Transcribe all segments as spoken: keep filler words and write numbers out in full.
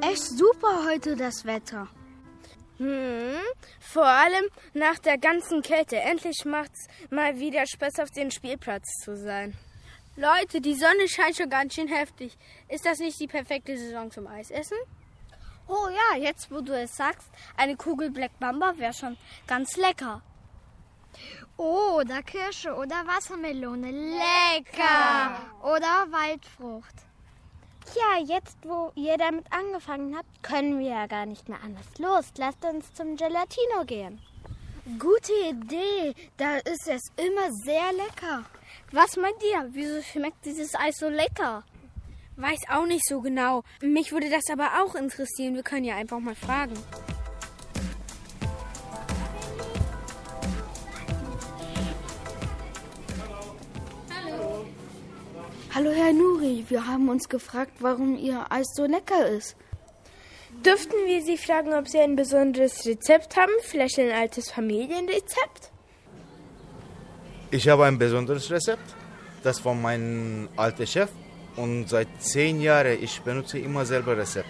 echt super heute das Wetter. Hm, vor allem nach der ganzen Kälte. Endlich macht's mal wieder Spaß, auf dem Spielplatz zu sein. Leute, die Sonne scheint schon ganz schön heftig. Ist das nicht die perfekte Saison zum Eisessen? Oh ja, jetzt wo du es sagst, eine Kugel Black Mamba wäre schon ganz lecker. Oh, oder Kirsche oder Wassermelone. Lecker! Oder Waldfrucht. Ja, jetzt wo ihr damit angefangen habt, können wir ja gar nicht mehr anders. Los, lasst uns zum Gelatino gehen. Gute Idee, da ist es immer sehr lecker. Was meint ihr? Wieso schmeckt dieses Eis so lecker? Weiß auch nicht so genau. Mich würde das aber auch interessieren. Wir können ja einfach mal fragen. Hallo. Hallo Herr Nuri, wir haben uns gefragt, warum Ihr Eis so lecker ist. Dürften wir Sie fragen, ob Sie ein besonderes Rezept haben? Vielleicht ein altes Familienrezept? Ich habe ein besonderes Rezept. Das von meinem alten Chef. Und seit zehn Jahren ich benutze immer selber Rezept.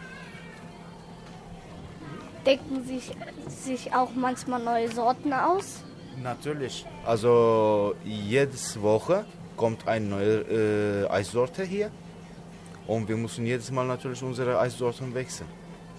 Denken Sie sich auch manchmal neue Sorten aus? Natürlich. Also jede Woche kommt eine neue äh, Eissorte hier. Und wir müssen jedes Mal natürlich unsere Eissorten wechseln.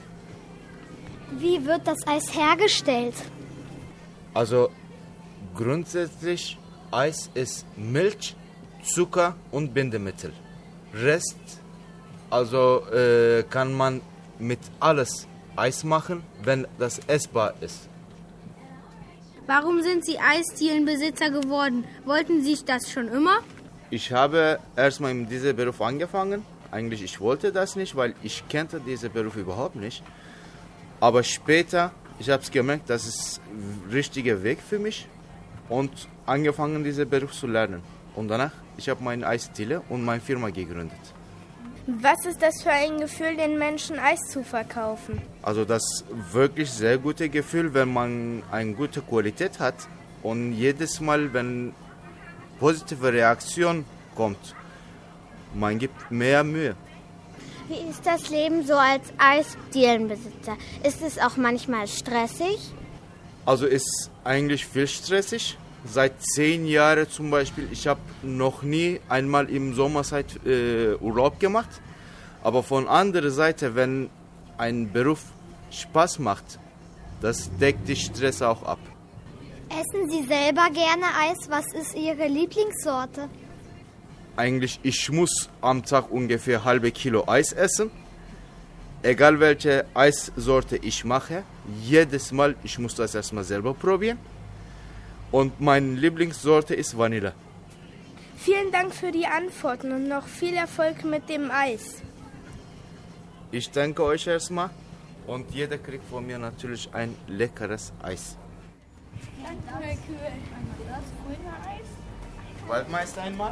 Wie wird das Eis hergestellt? Also grundsätzlich Eis ist Milch, Zucker und Bindemittel. Rest, also äh, kann man mit alles Eis machen, wenn das essbar ist. Warum sind Sie Eisdielenbesitzer geworden? Wollten Sie das schon immer? Ich habe erstmal in diesem Beruf angefangen. Eigentlich ich wollte das nicht, weil ich kannte diesen Beruf überhaupt nicht. Aber später, ich habe es gemerkt, das ist der richtige Weg für mich und angefangen diesen Beruf zu lernen. Und danach, ich habe meine Eisdiele und meine Firma gegründet. Was ist das für ein Gefühl, den Menschen Eis zu verkaufen? Also das wirklich sehr gute Gefühl, wenn man eine gute Qualität hat und jedes Mal, wenn positive Reaktion kommt, man gibt mehr Mühe. Wie ist das Leben so als Eisdielenbesitzer? Ist es auch manchmal stressig? Also ist eigentlich viel stressig. Seit zehn Jahren zum Beispiel, ich habe noch nie einmal im Sommerzeit äh, Urlaub gemacht. Aber von anderer Seite, wenn ein Beruf Spaß macht, das deckt den Stress auch ab. Essen Sie selber gerne Eis? Was ist Ihre Lieblingssorte? Eigentlich, ich muss am Tag ungefähr halbe Kilo Eis essen. Egal welche Eissorte ich mache, jedes Mal, ich muss das erstmal selber probieren. Und meine Lieblingssorte ist Vanille. Vielen Dank für die Antworten und noch viel Erfolg mit dem Eis. Ich danke euch erstmal und jeder kriegt von mir natürlich ein leckeres Eis. Danke, Herr Kühl. Das grüne Eis. Waldmeister einmal.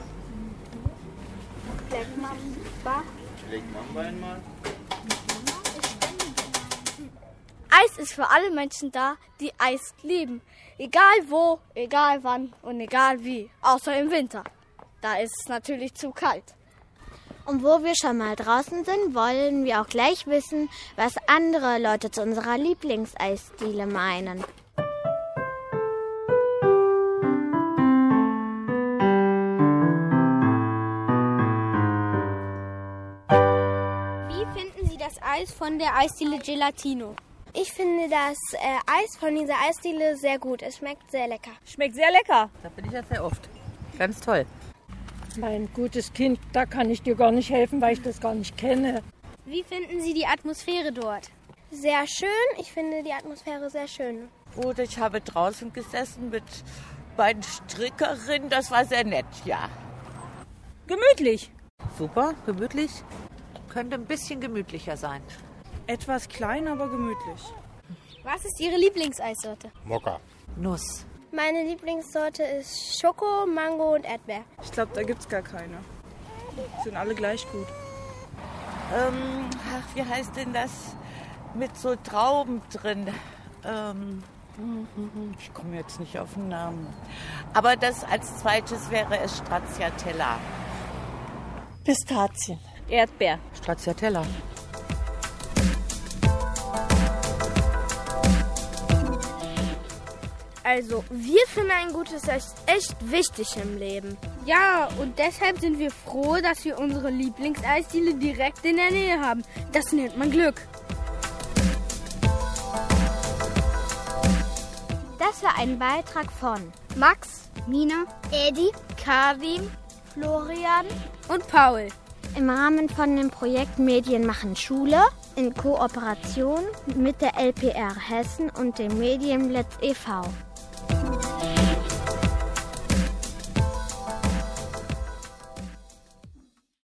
Black Mamba. Black Mamba einmal. Eis ist für alle Menschen da, die Eis lieben. Egal wo, egal wann und egal wie. Außer im Winter. Da ist es natürlich zu kalt. Und wo wir schon mal draußen sind, wollen wir auch gleich wissen, was andere Leute zu unserer Lieblingseisdiele meinen. Wie finden Sie das Eis von der Eisdiele Gelatino? Ich finde das äh, Eis von dieser Eisdiele sehr gut. Es schmeckt sehr lecker. Schmeckt sehr lecker. Da bin ich ja sehr oft. Ganz toll. Mein gutes Kind, da kann ich dir gar nicht helfen, weil ich das gar nicht kenne. Wie finden Sie die Atmosphäre dort? Sehr schön. Ich finde die Atmosphäre sehr schön. Gut, ich habe draußen gesessen mit beiden Strickerinnen. Das war sehr nett, ja. Gemütlich. Super, gemütlich. Könnte ein bisschen gemütlicher sein. Etwas klein, aber gemütlich. Was ist Ihre Lieblingseissorte? Mokka. Nuss. Meine Lieblingssorte ist Schoko, Mango und Erdbeer. Ich glaube, da gibt es gar keine. Sind alle gleich gut. Ähm, ach, wie heißt denn das? Mit so Trauben drin. Ähm, ich komme jetzt nicht auf den Namen. Aber das als zweites wäre es Stracciatella. Pistazien. Erdbeer. Stracciatella. Also, wir finden ein gutes Eis echt wichtig im Leben. Ja, und deshalb sind wir froh, dass wir unsere Lieblingseisdiele direkt in der Nähe haben. Das nennt man Glück. Das war ein Beitrag von Max, Mina, Edi, Karim, Florian und Paul. Im Rahmen von dem Projekt Medien machen Schule in Kooperation mit der L P R Hessen und dem Medienblatt e V